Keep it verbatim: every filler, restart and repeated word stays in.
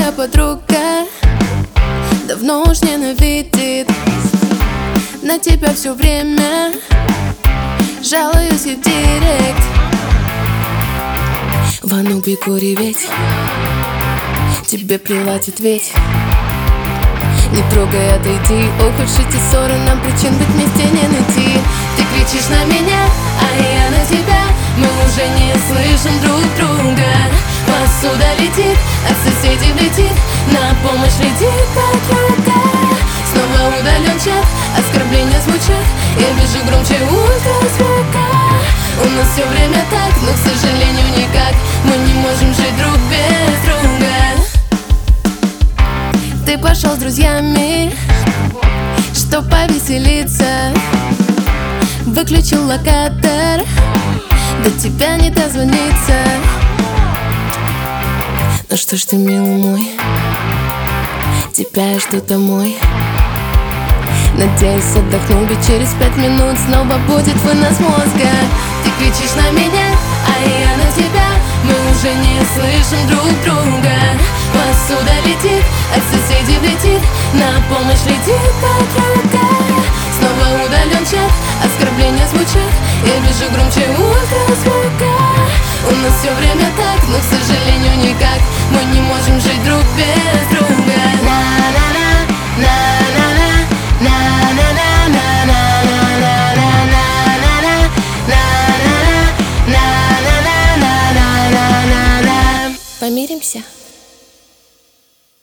твоя подруга давно уж ненавидит. На тебя все время жалуюсь и в директ. Вану бегу реветь, тебе плевать ведь. Не трогай, отойди. Ох уж эти ссоры, нам причин быть вместе не найти. Ты кричишь на меня, а я на тебя. Мы уже не слышим друг друга. Посуда летит, от соседей летит. На помощь летит подруга. Снова удален чат, оскорбления звучат. Я вижу громче ультразвука. У нас все время так, но, к сожалению, никак. Мы не можем жить друг без друга. Ты пошел с друзьями, чтоб повеселиться. Выключил локатор, до тебя не дозвониться. Ну что ж ты, милый мой, тебя я жду домой. Надеюсь, отдохнул, ведь через пять минут снова будет вынос мозга. Ты кричишь на меня, а я на тебя. Мы уже не слышим друг друга. Посуда летит, от соседей летит. На помощь летит подруга. Снова удален чат, оскорбления звучат. Я вижу громче ультразвука. У нас все время так, но, к сожалению, никак. Мы не можем жить друг без друга. На-на-на, на-на-на, на-на-на. Помиримся?